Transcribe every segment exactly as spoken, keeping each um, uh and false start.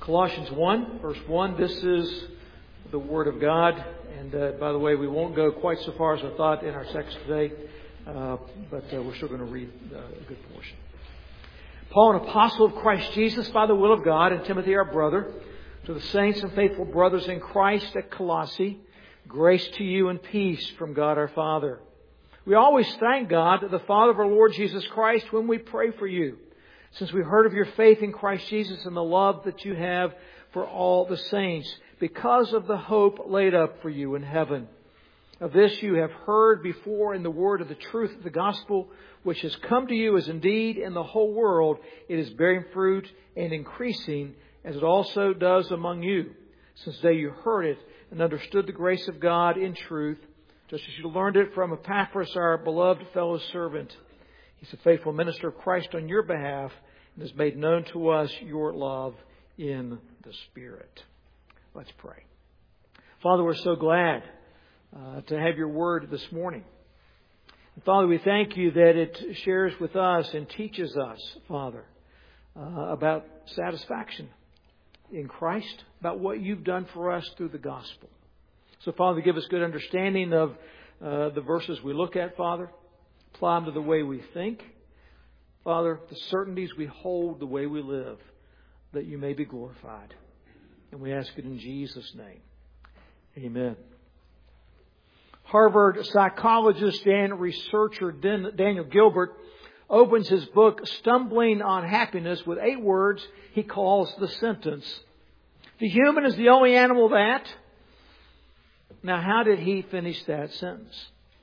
Colossians one, verse one, this is the Word of God. And uh, by the way, we won't go quite so far as I thought in our text today, uh, but uh, we're still going to read uh, a good portion. Paul, an apostle of Christ Jesus by the will of God, and Timothy, our brother, to the saints and faithful brothers in Christ at Colossae, grace to you and peace from God our Father. We always thank God, the Father of our Lord Jesus Christ, when we pray for you, since we heard of your faith in Christ Jesus and the love that you have for all the saints, because of the hope laid up for you in heaven. Of this you have heard before in the word of the truth of the gospel, which has come to you, as indeed in the whole world it is bearing fruit and increasing, as it also does among you, since the day you heard it and understood the grace of God in truth, just as you learned it from Epaphras, our beloved fellow servant. He's a faithful minister of Christ on your behalf and has made known to us your love in the Spirit. Let's pray. Father, we're so glad uh, to have your word this morning. And Father, we thank you that it shares with us and teaches us, Father, uh, about satisfaction in Christ, about what you've done for us through the gospel. So, Father, give us good understanding of uh, the verses we look at, Father. Apply them to the way we think. Father, the certainties we hold, the way we live, that you may be glorified. And we ask it in Jesus' name. Amen. Harvard psychologist and researcher Daniel Gilbert opens his book, Stumbling on Happiness, with eight words he calls the sentence, "The human is the only animal that..." Now, how did he finish that sentence?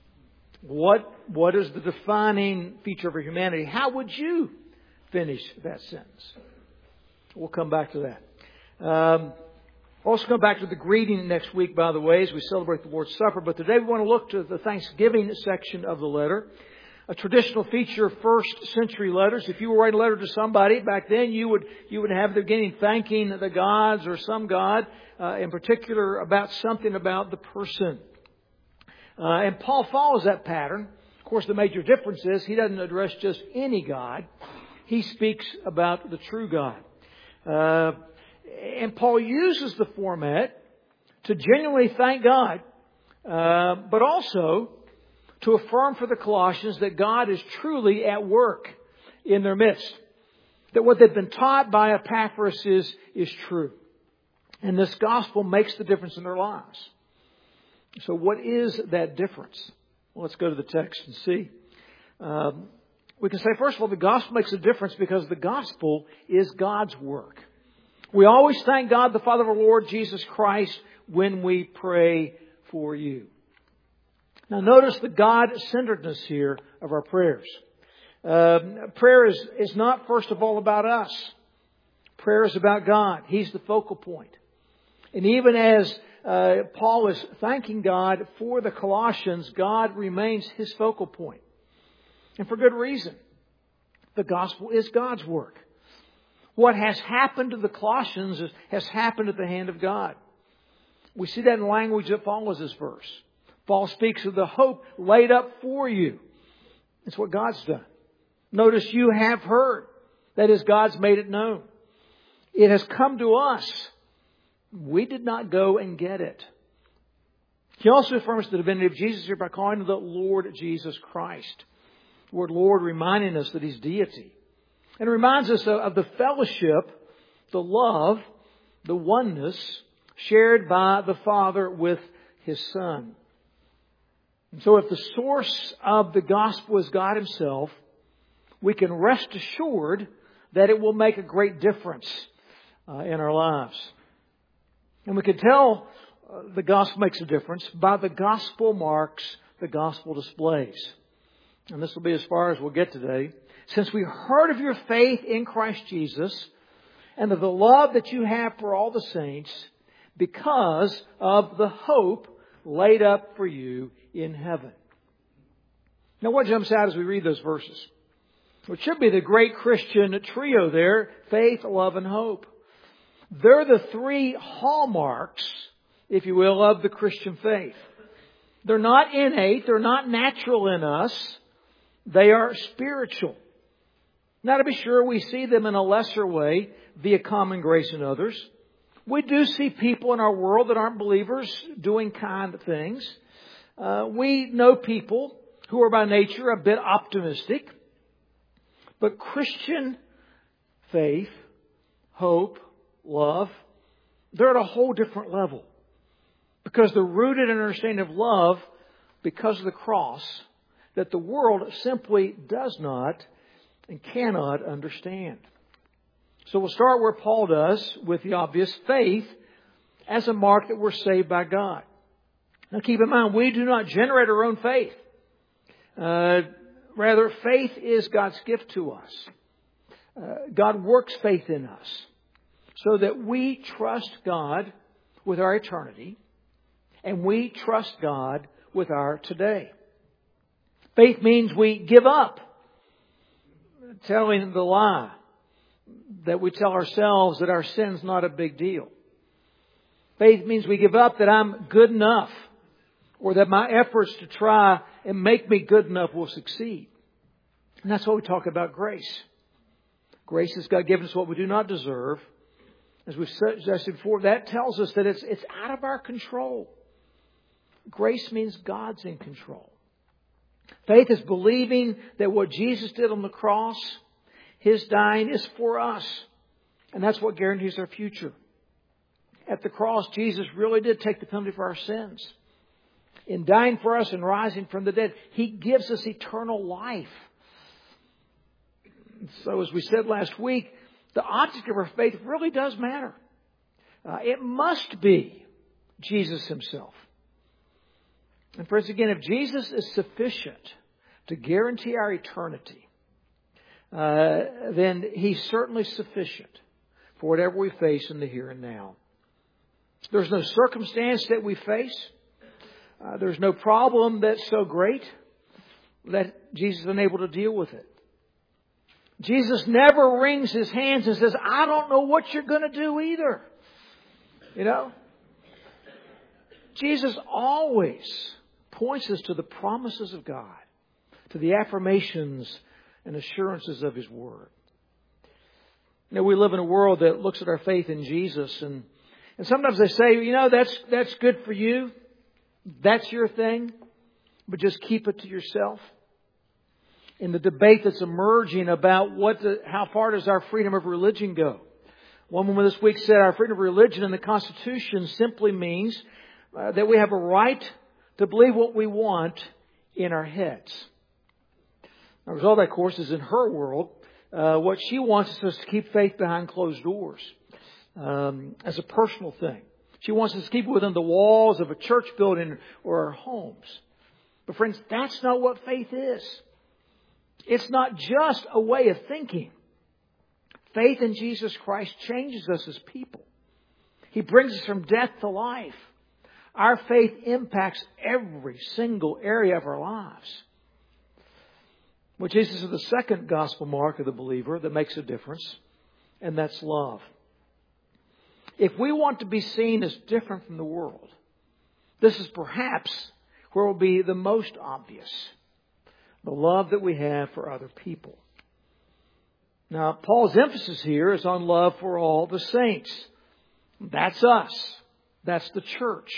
What What is the defining feature of our humanity? How would you finish that sentence? We'll come back to that. Um, also come back to the greeting next week, by the way, as we celebrate the Lord's Supper. But today we want to look to the Thanksgiving section of the letter. A traditional feature of first century letters. If you were writing a letter to somebody back then, you would you would have the beginning thanking the gods or some god, uh, in particular about something about the person. Uh, and Paul follows that pattern. Of course, the major difference is he doesn't address just any God. He speaks about the true God. Uh, and Paul uses the format to genuinely thank God, uh, but also to affirm for the Colossians that God is truly at work in their midst. That what they've been taught by Epaphras is, is true. And this gospel makes the difference in their lives. So what is that difference? Well, let's go to the text and see. Um, we can say, first of all, the gospel makes a difference because the gospel is God's work. We always thank God, the Father of our Lord Jesus Christ, when we pray for you. Now, notice the God-centeredness here of our prayers. Um, prayer is, is not, first of all, about us. Prayer is about God. He's the focal point. And even as Uh, Paul is thanking God for the Colossians, God remains his focal point. And for good reason. The gospel is God's work. What has happened to the Colossians is, has happened at the hand of God. We see that in language that follows this verse. Paul speaks of the hope laid up for you. It's what God's done. Notice you have heard. That is, God's made it known. It has come to us. We did not go and get it. He also affirms the divinity of Jesus here by calling him the Lord Jesus Christ. The word Lord reminding us that He's deity. And it reminds us of the fellowship, the love, the oneness shared by the Father with His Son. And so if the source of the gospel is God Himself, we can rest assured that it will make a great difference uh, in our lives. And we can tell uh, the gospel makes a difference by the gospel marks the gospel displays. And this will be as far as we'll get today. Since we heard of your faith in Christ Jesus and of the love that you have for all the saints because of the hope laid up for you in heaven. Now, what jumps out as we read those verses? Well, it should be the great Christian trio there, faith, love, and hope. They're the three hallmarks, if you will, of the Christian faith. They're not innate. They're not natural in us. They are spiritual. Now, to be sure, we see them in a lesser way via common grace in others. We do see people in our world that aren't believers doing kind things. Uh, we know people who are by nature a bit optimistic. But Christian faith, hope, love, they're at a whole different level. Because they're rooted in an understanding of love because of the cross that the world simply does not and cannot understand. So we'll start where Paul does with the obvious faith as a mark that we're saved by God. Now keep in mind, we do not generate our own faith. Uh, rather, faith is God's gift to us. Uh, God works faith in us so that we trust God with our eternity and we trust God with our today. Faith means we give up telling the lie that we tell ourselves that our sin's not a big deal. Faith means we give up that I'm good enough or that my efforts to try and make me good enough will succeed. And that's why we talk about grace. Grace is God giving us what we do not deserve. As we've suggested before, that tells us that it's, it's out of our control. Grace means God's in control. Faith is believing that what Jesus did on the cross, His dying, is for us. And that's what guarantees our future. At the cross, Jesus really did take the penalty for our sins. In dying for us and rising from the dead, He gives us eternal life. So as we said last week, the object of our faith really does matter. Uh, it must be Jesus Himself. And friends, again, if Jesus is sufficient to guarantee our eternity, uh, then He's certainly sufficient for whatever we face in the here and now. There's no circumstance that we face. Uh, there's no problem that's so great that Jesus is unable to deal with it. Jesus never wrings His hands and says, I don't know what you're going to do either. You know? Jesus always points us to the promises of God, to the affirmations and assurances of His Word. You know, we live in a world that looks at our faith in Jesus, and, and sometimes they say, you know, that's that's good for you. That's your thing, but just keep it to yourself. In the debate that's emerging about what the, how far does our freedom of religion go? One woman this week said our freedom of religion in the Constitution simply means uh, that we have a right to believe what we want in our heads. The result, of course, is in her world, uh, what she wants is us to keep faith behind closed doors um, as a personal thing. She wants us to keep it within the walls of a church building or our homes. But friends, that's not what faith is. It's not just a way of thinking. Faith in Jesus Christ changes us as people. He brings us from death to life. Our faith impacts every single area of our lives. Which is the second gospel mark of the believer that makes a difference, and that's love. If we want to be seen as different from the world, this is perhaps where it will be the most obvious. The love that we have for other people. Now, Paul's emphasis here is on love for all the saints. That's us. That's the church.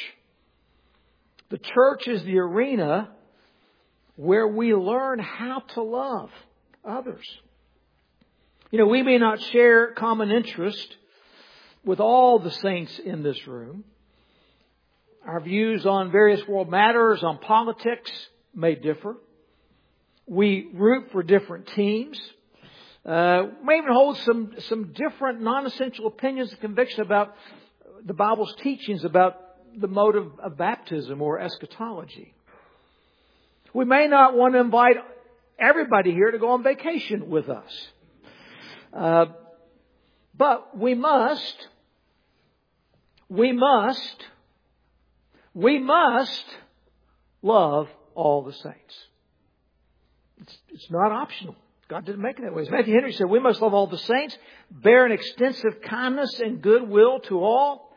The church is the arena where we learn how to love others. You know, we may not share common interest with all the saints in this room. Our views on various world matters, on politics, may differ. We root for different teams. Uh, may even hold some, some different non-essential opinions and convictions about the Bible's teachings about the mode of, of baptism or eschatology. We may not want to invite everybody here to go on vacation with us. Uh, but we must, we must, we must love all the saints. It's, it's not optional. God didn't make it that way. As Matthew Henry said, we must love all the saints, bear an extensive kindness and goodwill to all,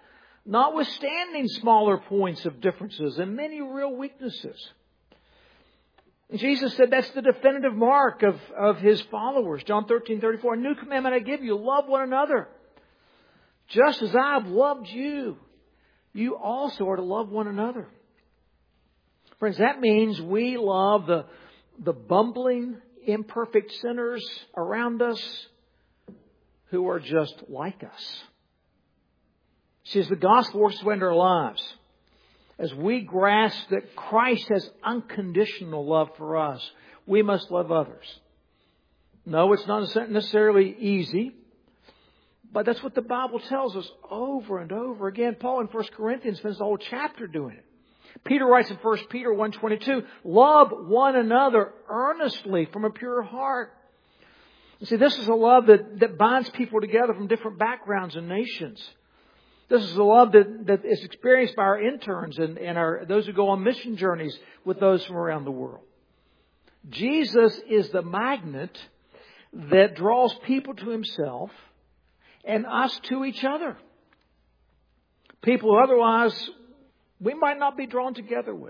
notwithstanding smaller points of differences and many real weaknesses. And Jesus said that's the definitive mark of, of His followers. John thirteen thirty-four, a new commandment I give you, love one another. Just as I have loved you, you also are to love one another. Friends, that means we love the, the bumbling, imperfect sinners around us who are just like us. See, as the gospel works its way into our lives, as we grasp that Christ has unconditional love for us, we must love others. No, it's not necessarily easy, but that's what the Bible tells us over and over again. Paul in First Corinthians spends the whole chapter doing it. Peter writes in First Peter one twenty-two, love one another earnestly from a pure heart. You see, this is a love that, that binds people together from different backgrounds and nations. This is a love that, that is experienced by our interns and, and our, those who go on mission journeys with those from around the world. Jesus is the magnet that draws people to Himself and us to each other. People who otherwise we might not be drawn together with.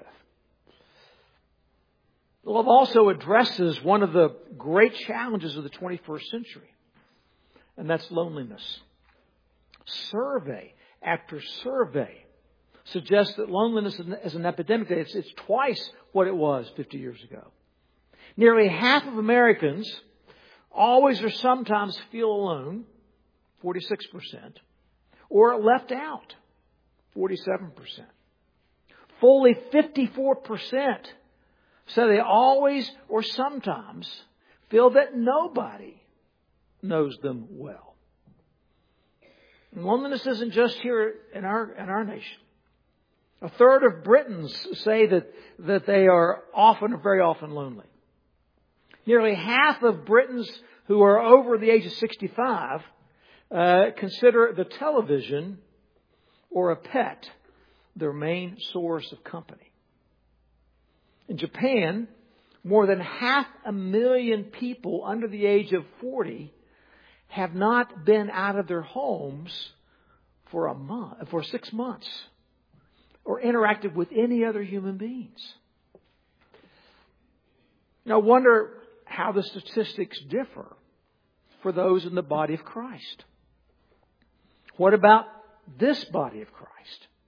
Love also addresses one of the great challenges of the twenty-first century, and that's loneliness. Survey after survey suggests that loneliness is an epidemic. It's, it's twice what it was fifty years ago. Nearly half of Americans always or sometimes feel alone, forty-six percent, or left out, forty-seven percent. Fully fifty-four percent say they always or sometimes feel that nobody knows them well. And loneliness isn't just here in our in our nation. A third of Britons say that, that they are often or very often lonely. Nearly half of Britons who are over the age of sixty-five uh, consider the television or a pet their main source of company. In Japan, more than half a million people under the age of forty have not been out of their homes for a month, for six months, or interacted with any other human beings. Now, I wonder how the statistics differ for those in the body of Christ. What about this body of Christ?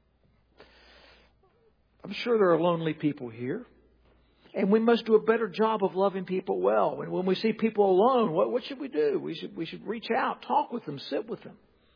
I'm sure there are lonely people here. And we must do a better job of loving people well. And when we see people alone, what, what should we do? We should, we should reach out, talk with them, sit with them.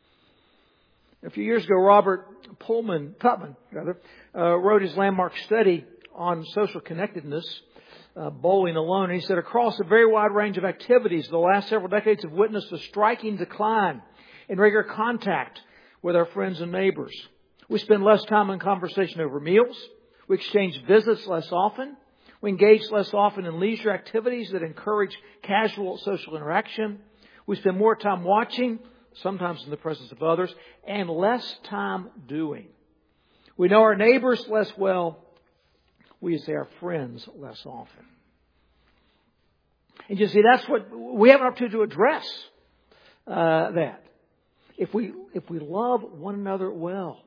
A few years ago, Robert Pullman, Putman rather, uh, wrote his landmark study on social connectedness, uh, bowling alone. And he said, across a very wide range of activities, the last several decades have witnessed a striking decline in regular contact with our friends and neighbors. We spend less time in conversation over meals. We exchange visits less often. We engage less often in leisure activities that encourage casual social interaction. We spend more time watching, sometimes in the presence of others, and less time doing. We know our neighbors less well. We say our friends less often. And you see, that's what we have an opportunity to address uh, that. If we if we love one another well.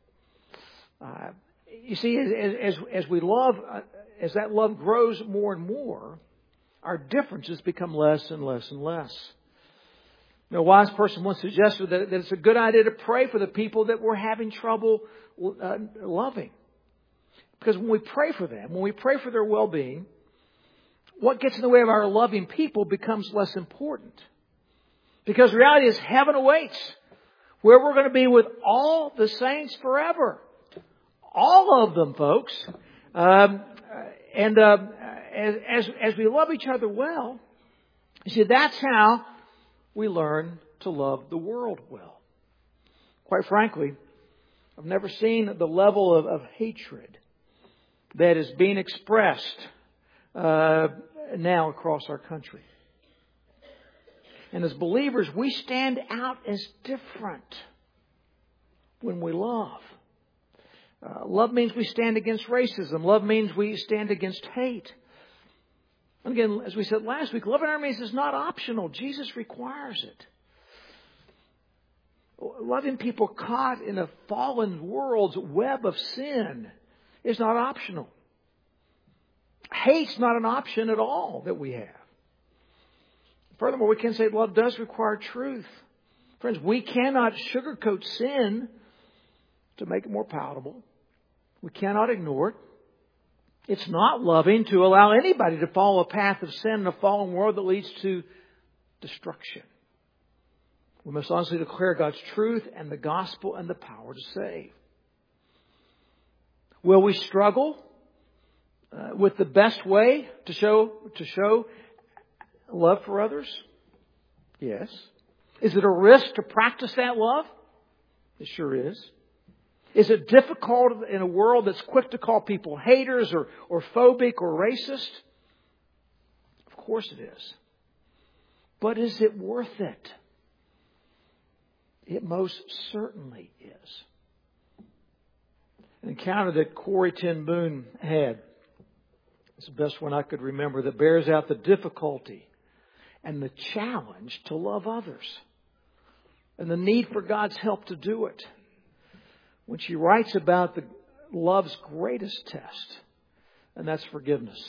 Uh, you see, as, as, as we love, uh, as that love grows more and more, our differences become less and less and less. You know, a wise person once suggested that, that it's a good idea to pray for the people that we're having trouble uh, loving. Because when we pray for them, when we pray for their well-being, what gets in the way of our loving people becomes less important. Because the reality is heaven awaits, where we're going to be with all the saints forever. All of them, folks. Um, and uh, as, as, as we love each other well, you see, that's how we learn to love the world well. Quite frankly, I've never seen the level of, of hatred that is being expressed uh, now across our country. And as believers, we stand out as different when we love. Uh, love means we stand against racism. Love means we stand against hate. And again, as we said last week, loving our enemies is not optional. Jesus requires it. Loving people caught in a fallen world's web of sin is not optional. Hate's not an option at all that we have. Furthermore, we can say love does require truth. Friends, we cannot sugarcoat sin to make it more palatable. We cannot ignore it. It's not loving to allow anybody to follow a path of sin in a fallen world that leads to destruction. We must honestly declare God's truth and the gospel and the power to save. Will we struggle uh, with the best way to show to show love for others? Yes. Is it a risk to practice that love? It sure is. Is it difficult in a world that's quick to call people haters or, or phobic or racist? Of course it is. But is it worth it? It most certainly is. An encounter that Corrie ten Boom had, it's the best one I could remember, that bears out the difficulty and the challenge to love others and the need for God's help to do it. When she writes about the love's greatest test, and that's forgiveness.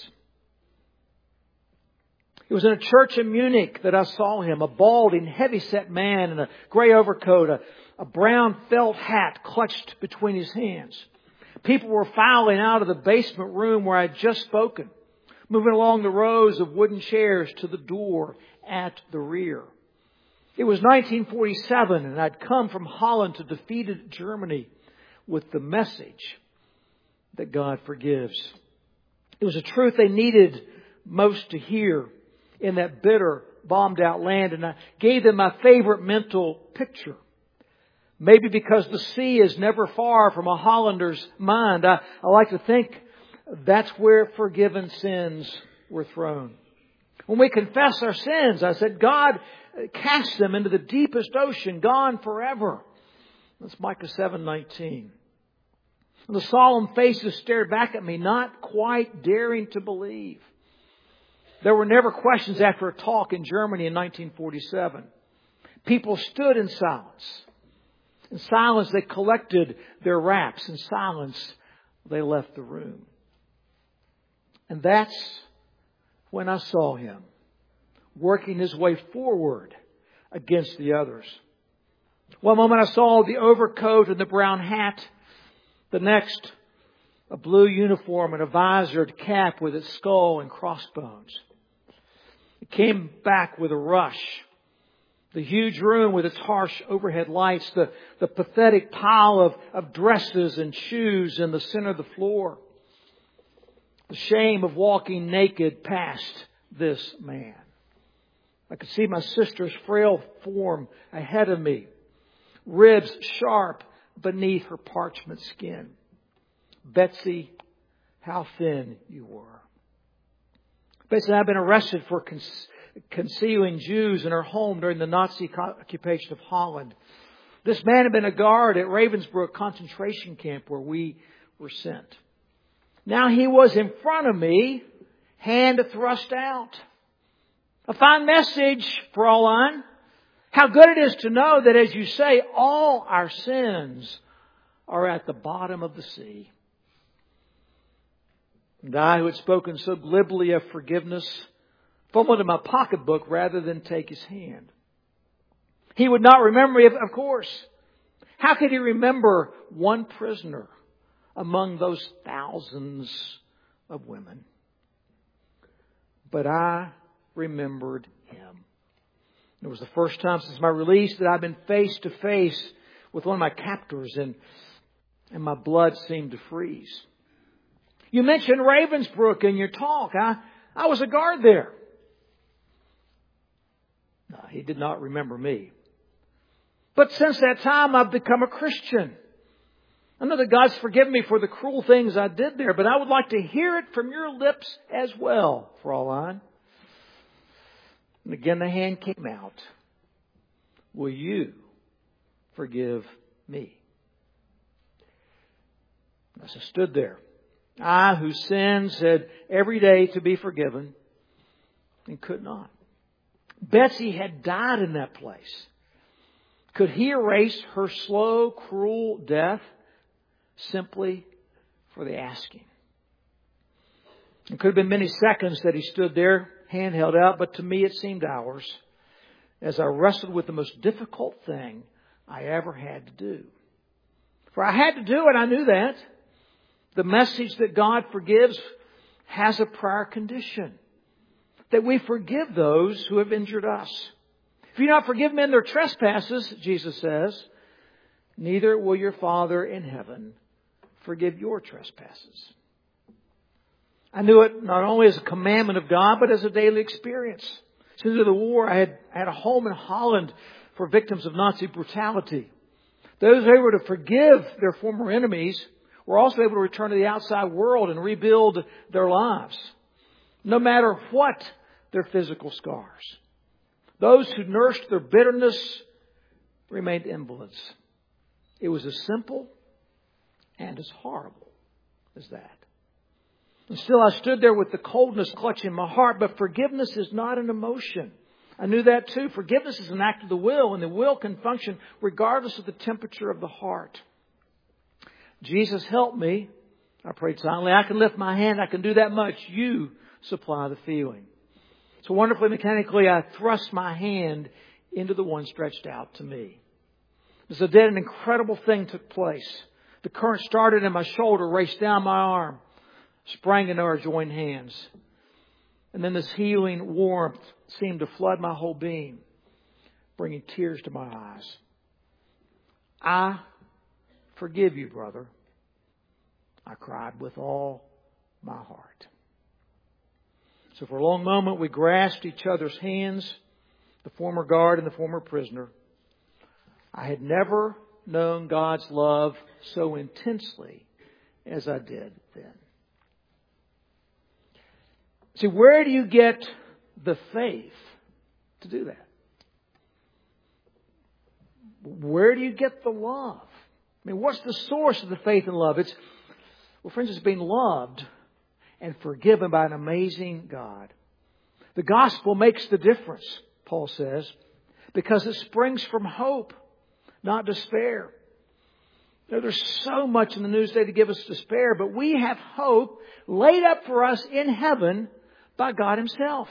It was in a church in Munich that I saw him, a balding, heavy-set man in a gray overcoat, a, a brown felt hat clutched between his hands. People were filing out of the basement room where I had just spoken, moving along the rows of wooden chairs to the door at the rear. It was nineteen forty-seven, and I'd come from Holland to defeated Germany with the message that God forgives. It was a truth they needed most to hear in that bitter, bombed out land. And I gave them my favorite mental picture. Maybe because the sea is never far from a Hollander's mind, I, I like to think that's where forgiven sins were thrown. When we confess our sins, I said, God casts them into the deepest ocean, gone forever. That's Micah seven nineteen. The solemn faces stared back at me, not quite daring to believe. There were never questions after a talk in Germany in nineteen forty-seven. People stood in silence. In silence, they collected their wraps. In silence, they left the room. And that's when I saw him working his way forward against the others. One moment I saw the overcoat and the brown hat. The next, a blue uniform and a visored cap with its skull and crossbones. It came back with a rush. The huge room with its harsh overhead lights, the, the pathetic pile of, of dresses and shoes in the center of the floor. The shame of walking naked past this man. I could see my sister's frail form ahead of me, ribs sharp beneath her parchment skin. Betsy, how thin you were. Betsy had been arrested for con- concealing Jews in her home during the Nazi occupation of Holland. This man had been a guard at Ravensbrück concentration camp where we were sent. Now he was in front of me, hand thrust out. A fine message, Fraulein. How good it is to know that, as you say, all our sins are at the bottom of the sea. And I, who had spoken so glibly of forgiveness, fumbled in my pocketbook rather than take his hand. He would not remember me, of course. How could he remember one prisoner among those thousands of women? But I remembered him. It was the first time since my release that I've been face to face with one of my captors, and, and my blood seemed to freeze. You mentioned Ravensbrück in your talk. I, I was a guard there. No, he did not remember me. But since that time, I've become a Christian. I know that God's forgiven me for the cruel things I did there, but I would like to hear it from your lips as well, Fraulein. And again, the hand came out. Will you forgive me? As I stood there, I, whose sins had every day to be forgiven, and could not. Betsy had died in that place. Could he erase her slow, cruel death simply for the asking? It could have been many seconds that he stood there, hand held out, but to me it seemed hours as I wrestled with the most difficult thing I ever had to do. For I had to do it, I knew that. The message that God forgives has a prior condition. That we forgive those who have injured us. If you do not forgive men their trespasses, Jesus says, neither will your Father in heaven forgive your trespasses. I knew it not only as a commandment of God, but as a daily experience. Since the war, I had, had a home in Holland for victims of Nazi brutality. Those who were able to forgive their former enemies were also able to return to the outside world and rebuild their lives, no matter what their physical scars. Those who nursed their bitterness remained invalids. It was as simple and as horrible as that. And still I stood there with the coldness clutching my heart, but forgiveness is not an emotion. I knew that too. Forgiveness is an act of the will, and the will can function regardless of the temperature of the heart. Jesus, help me. I prayed silently. I can lift my hand. I can do that much. You supply the feeling. So wonderfully mechanically, I thrust my hand into the one stretched out to me. As I did, an incredible thing took place. The current started in my shoulder, raced down my arm, sprang into our joined hands. And then this healing warmth seemed to flood my whole being, bringing tears to my eyes. I forgive you, brother, I cried with all my heart. So for a long moment we grasped each other's hands, the former guard and the former prisoner. I had never known God's love so intensely as I did then. See, where do you get the faith to do that? Where do you get the love? I mean, what's the source of the faith and love? It's, well, friends, it's being loved and forgiven by an amazing God. The gospel makes the difference, Paul says, because it springs from hope, not despair. You know, there's so much in the news today to give us despair, but we have hope laid up for us in heaven by God Himself.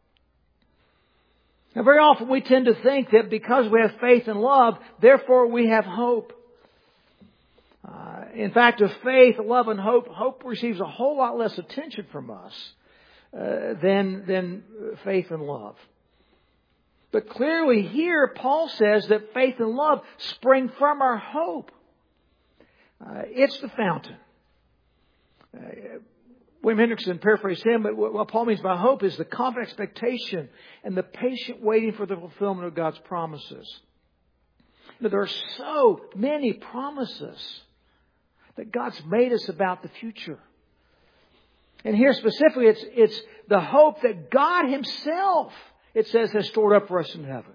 Now, very often we tend to think that because we have faith and love, therefore we have hope. Uh, in fact, of faith, love, and hope, hope receives a whole lot less attention from us uh, than than faith and love. But clearly here, Paul says that faith and love spring from our hope. Uh, it's the fountain. Uh, William Hendrickson paraphrased him, but what Paul means by hope is the confident expectation and the patient waiting for the fulfillment of God's promises. You know, there are so many promises that God's made us about the future. And here specifically, it's, it's the hope that God Himself, it says, has stored up for us in heaven.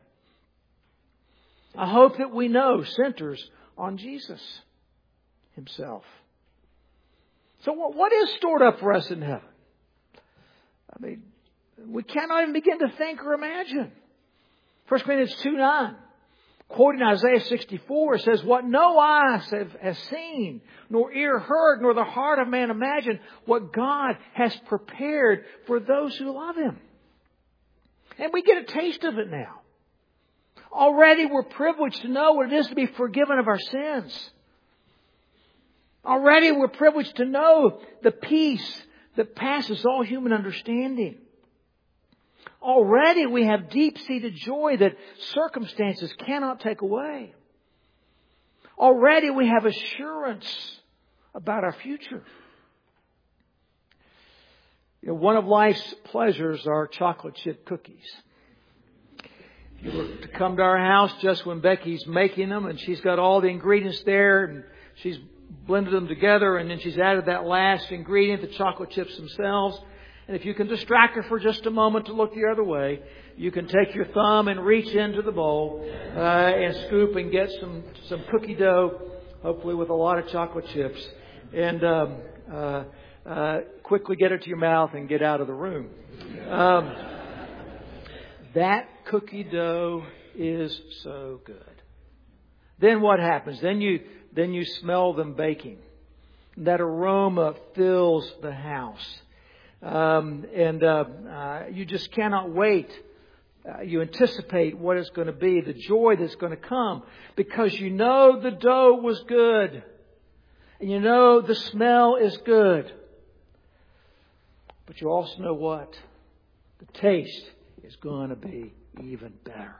A hope that we know centers on Jesus Himself. So what is stored up for us in heaven? I mean, we cannot even begin to think or imagine. First Corinthians two nine, quoting Isaiah sixty-four, says, what no eye has seen, nor ear heard, nor the heart of man imagined, what God has prepared for those who love Him. And we get a taste of it now. Already we're privileged to know what it is to be forgiven of our sins. Already we're privileged to know the peace that passes all human understanding. Already we have deep-seated joy that circumstances cannot take away. Already we have assurance about our future. You know, one of life's pleasures are chocolate chip cookies. If you were to come to our house just when Becky's making them and she's got all the ingredients there and she's blended them together and then she's added that last ingredient, the chocolate chips themselves. And if you can distract her for just a moment to look the other way, you can take your thumb and reach into the bowl uh, and scoop and get some, some cookie dough, hopefully with a lot of chocolate chips, and um, uh, uh, quickly get it to your mouth and get out of the room. Um, that cookie dough is so good. Then what happens? Then you then you smell them baking. That aroma fills the house. Um, and uh, uh, you just cannot wait. Uh, you anticipate what it's going to be, the joy that's going to come, because you know the dough was good. And you know the smell is good. But you also know what? The taste is going to be even better.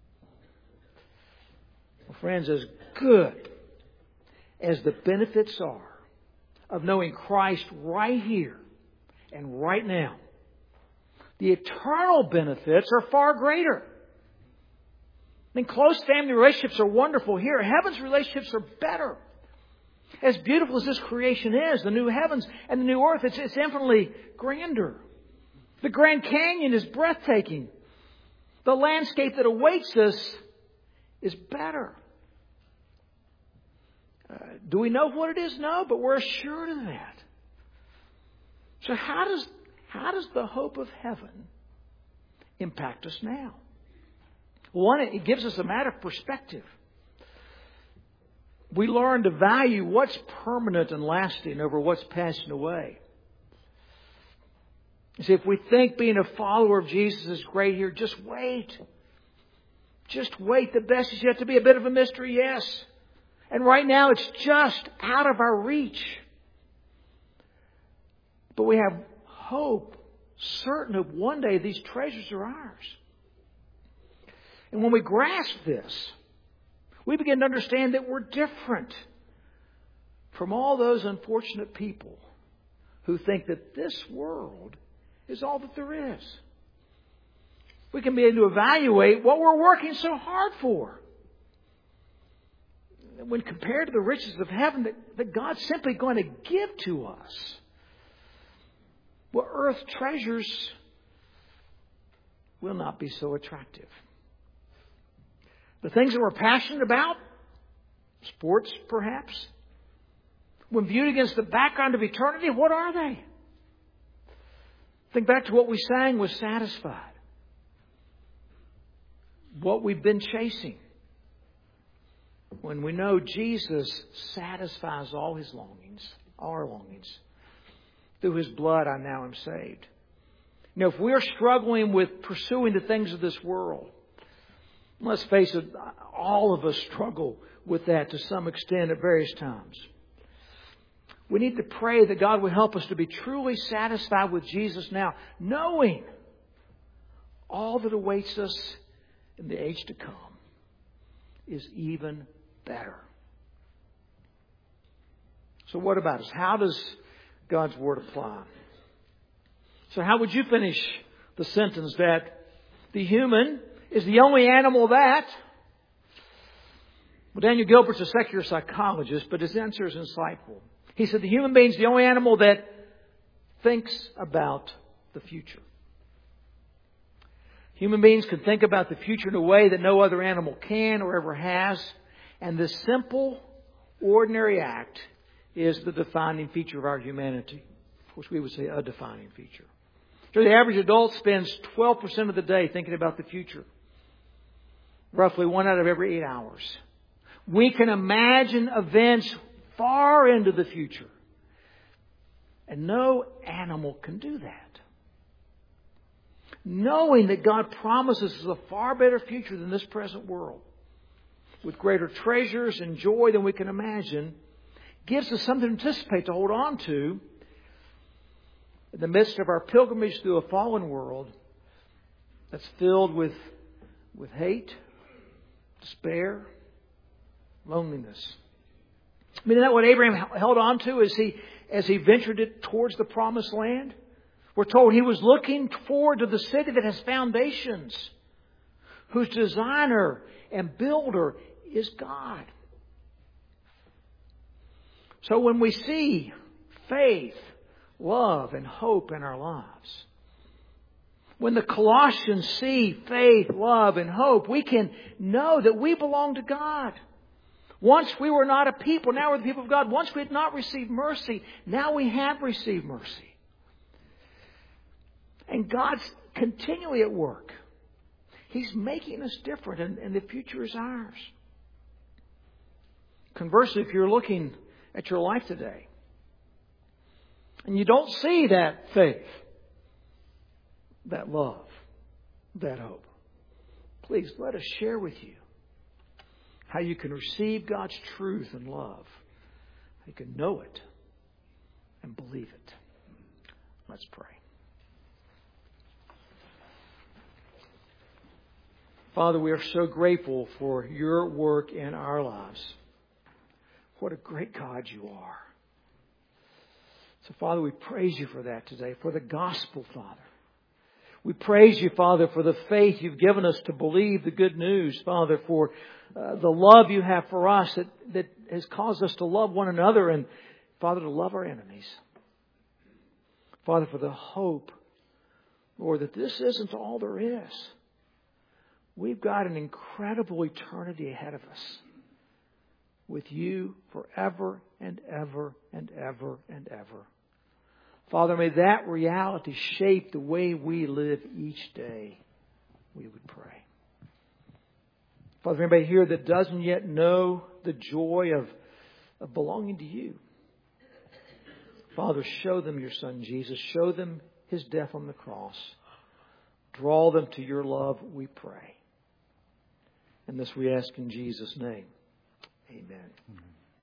Well, friends, as good as the benefits are of knowing Christ right here and right now, the eternal benefits are far greater. I mean, close family relationships are wonderful here. Heaven's relationships are better. As beautiful as this creation is, the new heavens and the new earth, it's, it's infinitely grander. The Grand Canyon is breathtaking. The landscape that awaits us is better. Uh, do we know what it is? No, but we're assured of that. So how does how does the hope of heaven impact us now? One, it gives us a matter of perspective. We learn to value what's permanent and lasting over what's passing away. You see, if we think being a follower of Jesus is great here, just wait. Just wait. The best is yet to be. A bit of a mystery, yes. And right now it's just out of our reach. But we have hope, certain of one day these treasures are ours. And when we grasp this, we begin to understand that we're different from all those unfortunate people who think that this world is all that there is. We can begin to evaluate what we're working so hard for. When compared to the riches of heaven that, that God's simply going to give to us. Well, earth treasures will not be so attractive. The things that we're passionate about, sports perhaps, when viewed against the background of eternity, what are they? Think back to what we sang was satisfied. What we've been chasing. When we know Jesus satisfies all His longings, our longings. Through His blood I now am saved. You know, if we're struggling with pursuing the things of this world, let's face it, all of us struggle with that to some extent at various times. We need to pray that God will help us to be truly satisfied with Jesus now, knowing all that awaits us in the age to come is even better. So what about us? How does God's Word apply? So how would you finish the sentence that the human is the only animal that... Well, Daniel Gilbert's a secular psychologist, but his answer is insightful. He said the human being is the only animal that thinks about the future. Human beings can think about the future in a way that no other animal can or ever has. And this simple, ordinary act is the defining feature of our humanity. Of course, we would say a defining feature. So the average adult spends twelve percent of the day thinking about the future. Roughly one out of every eight hours. We can imagine events far into the future. And no animal can do that. Knowing that God promises us a far better future than this present world, with greater treasures and joy than we can imagine, gives us something to anticipate, to hold on to in the midst of our pilgrimage through a fallen world that's filled with, with hate, despair, loneliness. I mean, isn't that what Abraham held on to as he, as he ventured it towards the promised land? We're told he was looking forward to the city that has foundations, whose designer and builder is God. So when we see faith, love, and hope in our lives, when the Colossians see faith, love, and hope, we can know that we belong to God. Once we were not a people, now we're the people of God. Once we had not received mercy, now we have received mercy. And God's continually at work. He's making us different, and, and the future is ours. Conversely, if you're looking at your life today, and you don't see that faith, that love, that hope. Please let us share with you how you can receive God's truth and love. How you can know it and believe it. Let's pray. Father, we are so grateful for your work in our lives. What a great God you are. So, Father, we praise you for that today, for the gospel, Father. We praise you, Father, for the faith you've given us to believe the good news, Father, for uh, the love you have for us that, that has caused us to love one another and, Father, to love our enemies. Father, for the hope, Lord, that this isn't all there is. We've got an incredible eternity ahead of us with you forever and ever and ever and ever. Father, may that reality shape the way we live each day, we would pray. Father, anybody here that doesn't yet know the joy of, of belonging to you, Father, show them your Son, Jesus. Show them His death on the cross. Draw them to your love, we pray. And this we ask in Jesus' name. Amen.